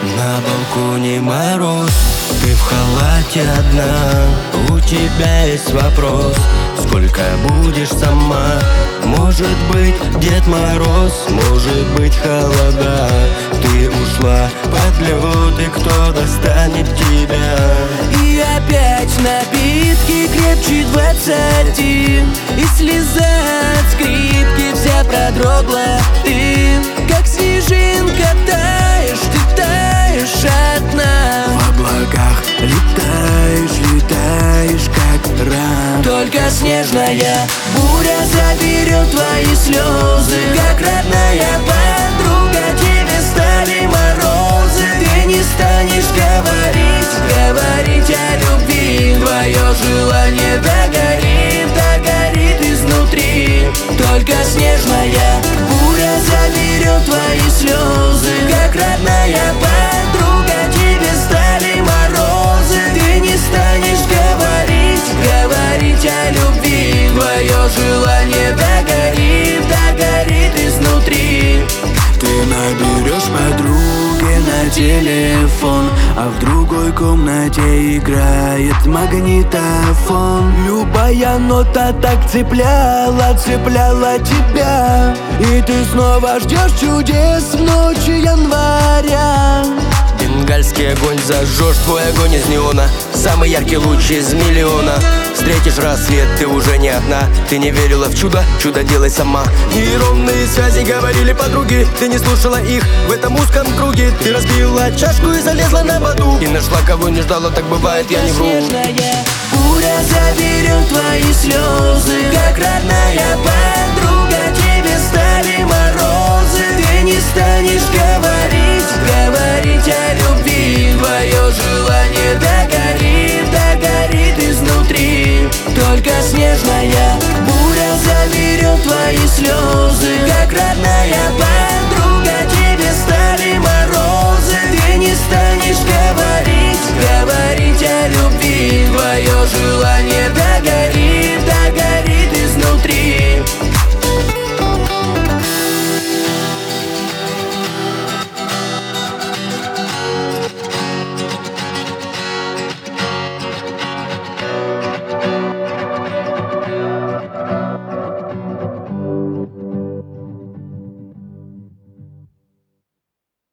На балконе мороз, ты в халате одна. У тебя есть вопрос: сколько будешь сама? Может быть, Дед Мороз, может быть, холода. Ты ушла под лед, и кто достанет тебя? И опять напитки крепче 20, и слеза от скрипки вся продрогла. Ты, как снежинка, таешь, ты таешь одна. В облаках летаешь, летаешь, как рак. Только снежная буря заберет твои слезы, как родная подруга тебе стали морозы. Ты не станешь говорить о любви, твое желание догорит, догорит изнутри. Только снежная буря заберет твои слезы, как родная подруга тебе стали морозы. Ты не станешь говорить о любви, твое желание догорит, догорит изнутри. Ты наберешь подруге на телефон, а в другой комнате играет магнитофон. Любая нота так цепляла тебя, и ты снова ждешь чудес в ночи января. Бенгальский огонь зажжешь, твой огонь из неона, самый яркий луч из миллиона. Встретишь рассвет, ты уже не одна. Ты не верила в чудо, чудо делай сама. Нейронные связи говорили подруги, ты не слушала их в этом узком круге. Ты разбила чашку и залезла на воду, и нашла, кого не ждала, так бывает, я не вру. Снежная буря заберет твои слезы, как родная подруга тебе стали морозы. Ты не станешь говорить о любви, твое желание догорит, догорит изнутри. Только снежная буря заберет твои слезы, как родная подруга